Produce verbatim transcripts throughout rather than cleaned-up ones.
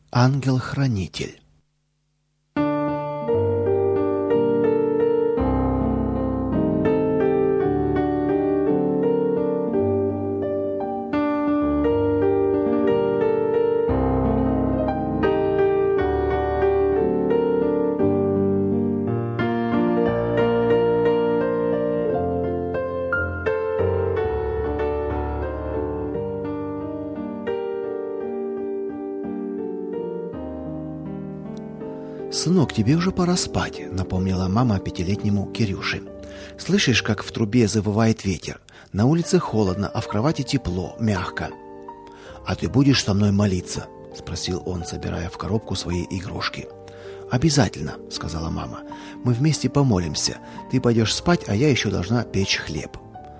Ангел-хранитель. «Сынок, тебе уже пора спать», — напомнила мама пятилетнему Кирюше. «Слышишь, как в трубе завывает ветер? На улице холодно, а в кровати тепло, мягко». «А ты будешь со мной молиться?» — спросил он, собирая в коробку свои игрушки. «Обязательно», — сказала мама. «Мы вместе помолимся. Ты пойдешь спать, а я еще должна печь хлеб».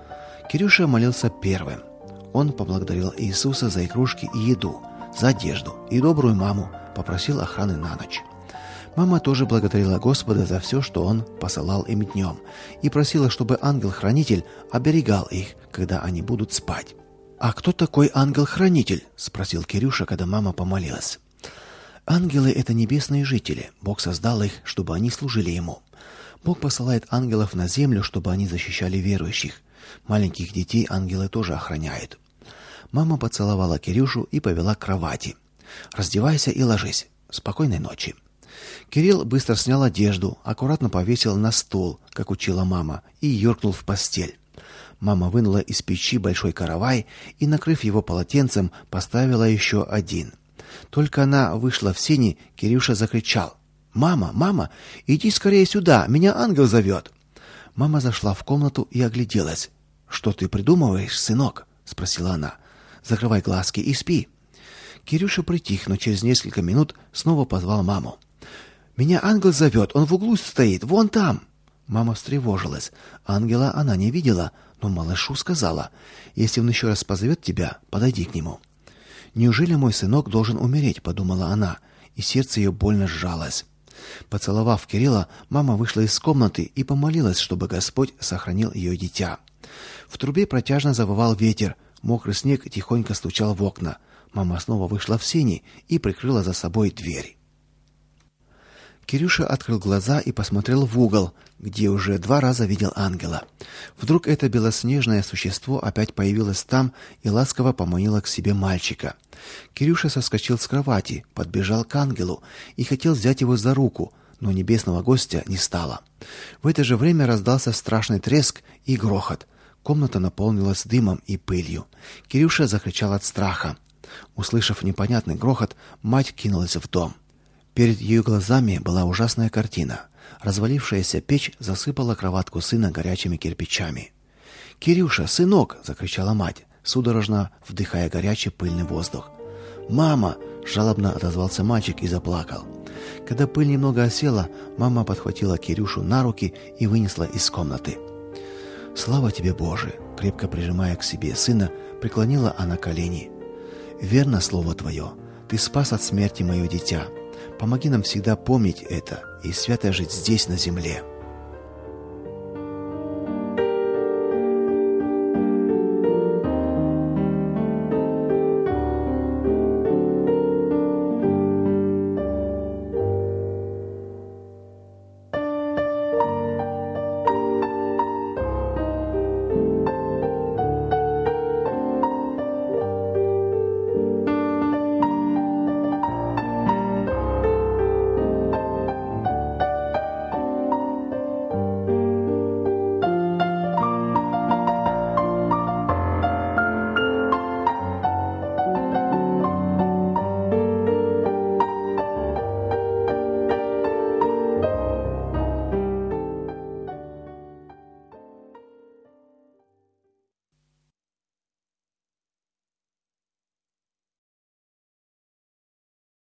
Кирюша молился первым. Он поблагодарил Иисуса за игрушки и еду, за одежду и добрую маму, попросил охраны на ночь. Мама тоже благодарила Господа за все, что Он посылал им днем, и просила, чтобы ангел-хранитель оберегал их, когда они будут спать. «А кто такой ангел-хранитель?» – спросил Кирюша, когда мама помолилась. «Ангелы – это небесные жители. Бог создал их, чтобы они служили Ему. Бог посылает ангелов на землю, чтобы они защищали верующих. Маленьких детей ангелы тоже охраняют». Мама поцеловала Кирюшу и повела к кровати. «Раздевайся и ложись. Спокойной ночи». Кирилл быстро снял одежду, аккуратно повесил на стол, как учила мама, и юркнул в постель. Мама вынула из печи большой каравай и, накрыв его полотенцем, поставила еще один. Только она вышла в сени, Кирюша закричал: «Мама, мама, иди скорее сюда, меня ангел зовет!» Мама зашла в комнату и огляделась. «Что ты придумываешь, сынок?» — спросила она. «Закрывай глазки и спи». Кирюша притих, но через несколько минут снова позвал маму. «Меня ангел зовет, он в углу стоит, вон там!» Мама встревожилась. Ангела она не видела, но малышу сказала: «Если он еще раз позовет тебя, подойди к нему». «Неужели мой сынок должен умереть?» — подумала она, и сердце ее больно сжалось. Поцеловав Кирилла, мама вышла из комнаты и помолилась, чтобы Господь сохранил ее дитя. В трубе протяжно завывал ветер, мокрый снег тихонько стучал в окна. Мама снова вышла в сени и прикрыла за собой дверь. Кирюша открыл глаза и посмотрел в угол, где уже два раза видел ангела. Вдруг это белоснежное существо опять появилось там и ласково поманило к себе мальчика. Кирюша соскочил с кровати, подбежал к ангелу и хотел взять его за руку, но небесного гостя не стало. В это же время раздался страшный треск и грохот. Комната наполнилась дымом и пылью. Кирюша закричал от страха. Услышав непонятный грохот, мать кинулась в дом. Перед ее глазами была ужасная картина. Развалившаяся печь засыпала кроватку сына горячими кирпичами. «Кирюша, сынок!» — закричала мать, судорожно вдыхая горячий пыльный воздух. «Мама!» — жалобно отозвался мальчик и заплакал. Когда пыль немного осела, мама подхватила Кирюшу на руки и вынесла из комнаты. «Слава тебе, Боже!» — крепко прижимая к себе сына, преклонила она колени. «Верно слово твое. Ты спас от смерти мое дитя. Помоги нам всегда помнить это и свято жить здесь, на земле».